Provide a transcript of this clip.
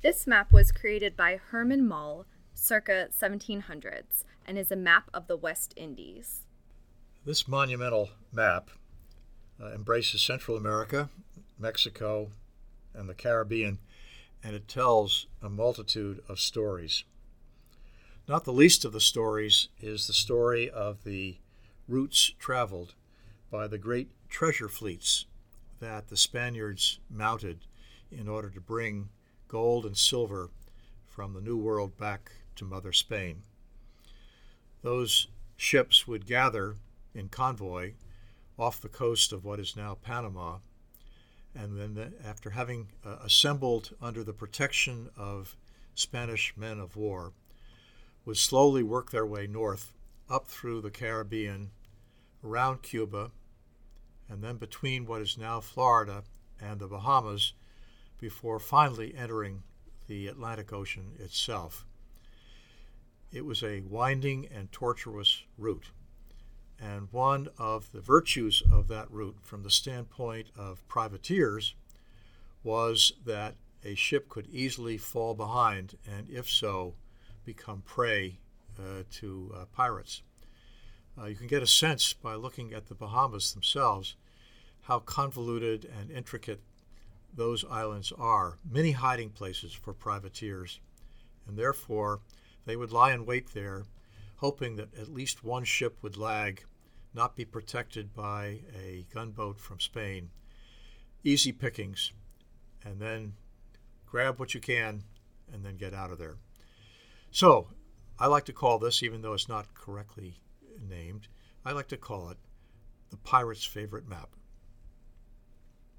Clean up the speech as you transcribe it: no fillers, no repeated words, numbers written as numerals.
This map was created by Herman Mull circa 1700s and is a map of the West Indies. This monumental map embraces Central America, Mexico, and the Caribbean, and it tells a multitude of stories. Not the least of the stories is the story of the routes traveled by the great treasure fleets that the Spaniards mounted in order to bring gold and silver from the New World back to Mother Spain. Those ships would gather in convoy off the coast of what is now Panama, and then after having assembled under the protection of Spanish men of war, would slowly work their way north up through the Caribbean, around Cuba, and then between what is now Florida and the Bahamas, before finally entering the Atlantic Ocean itself. It was a winding and tortuous route, and one of the virtues of that route from the standpoint of privateers was that a ship could easily fall behind and, if so, become prey to pirates. You can get a sense by looking at the Bahamas themselves how convoluted and intricate those islands are, many hiding places for privateers, and therefore they would lie in wait there, hoping that at least one ship would lag, not be protected by a gunboat from Spain. Easy pickings, and then grab what you can and then get out of there. So I like to call this, even though it's not correctly named, I like to call it the pirate's favorite map.